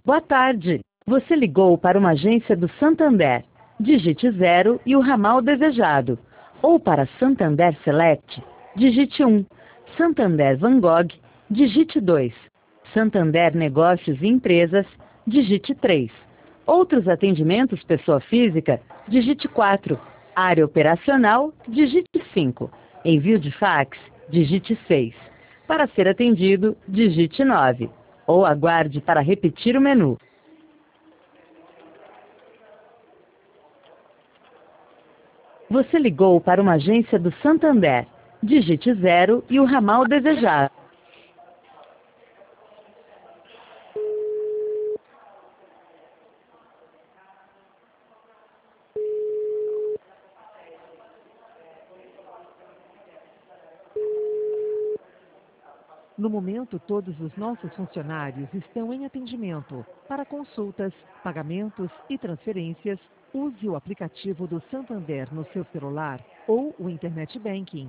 Boa tarde. Você ligou para uma agência do Santander. Digite 0 e o ramal desejado. Ou para Santander Select, digite 1. Santander Van Gogh, digite 2. Santander Negócios e Empresas, digite 3. Outros atendimentos pessoa física, digite 4. Área operacional, digite 5. Envio de fax, digite 6. Para ser atendido, digite 9. Ou aguarde para repetir o menu. Você ligou para uma agência do Santander. Digite 0 e o ramal desejado. No momento, todos os nossos funcionários estão em atendimento. Para consultas, pagamentos e transferências, use o aplicativo do Santander no seu celular ou o Internet Banking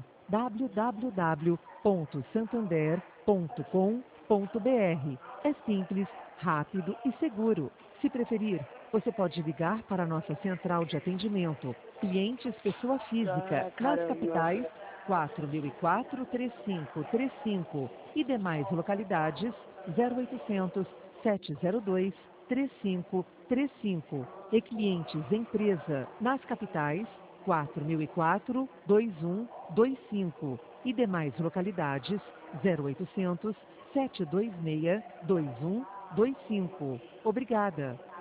www.santander.com.br. É simples, rápido e seguro. Se preferir, você pode ligar para a nossa central de atendimento, clientes pessoa física, nas capitais 4004-3535 e demais localidades 0800 702 3535 e clientes empresa nas capitais 4004-2125 e demais localidades 0800 726 2125. Obrigada.